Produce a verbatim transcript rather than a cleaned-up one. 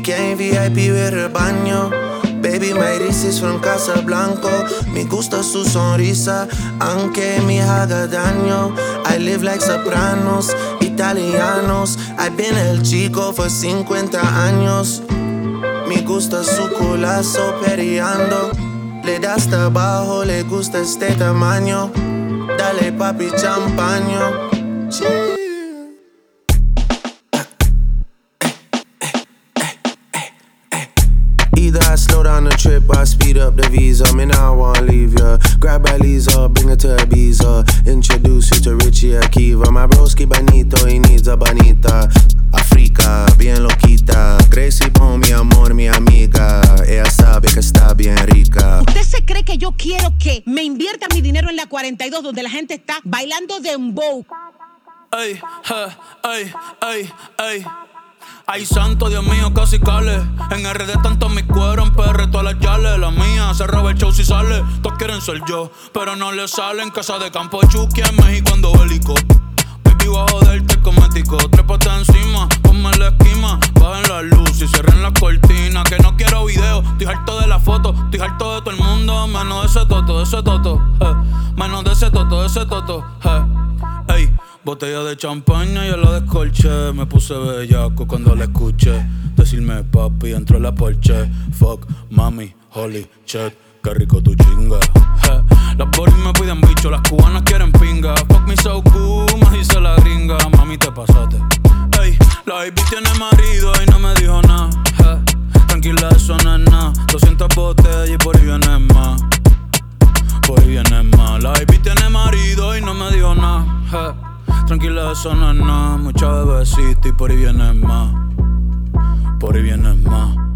Weekend V I P with el baño. Baby, my is from Casablanco. Me gusta su sonrisa, aunque me haga daño. I live like sopranos, italianos. I've been el chico for cincuenta años. Me gusta su culazo periando. Le da hasta abajo, le gusta este tamaño. Dale papi champaño. Chill. Either I slow down the trip or I speed up the visa. Me now I wanna leave ya. Grab a Lisa, bring her to Ibiza. Introduce you to Richie Akiva. My broski bonito, he needs a bonita. Africa, bien loquita. Gracie Bone, mi amor, mi amiga. Ella sabe que está bien rica. ¿Usted se cree que yo quiero que me invierta mi dinero en la cuarenta y dos donde la gente está bailando dembow? Ey, ey, ey, ey. Ay, santo, Dios mío, casi cale. En R D tanto mi cuero, en P R todas las yales. La mía se roba el show si sale. Todos quieren ser yo, pero no le salen. Casa de campo Chucky en México ando bélico. Baby, voy a joderte cosmético. Trépate encima, ponme la esquima. Bajen la luz y cierren las cortinas. Que no quiero video, estoy harto de la foto. Estoy harto de todo el mundo, menos de ese toto, de ese toto eh. Menos de ese toto, de ese toto eh. Ey. Botella de champaña y yo la descolché. Me puse bellaco cuando la escuché decirme papi entró la Porsche. Fuck, mami, holy shit, qué rico tu chinga. Hey, las boris me piden bicho, las cubanas quieren pinga. Fuck me so cool, me dice la gringa. Mami, te pasaste. Ey, la baby tiene marido y no me dijo nada. Hey, tranquila, eso no es nada. doscientas botellas y por ahí viene más. Por ahí viene más. La baby tiene marido y no me dijo nada. Hey, tranquila, eso no es nada. Mucha bebecita y por ahí viene más. Por ahí viene más.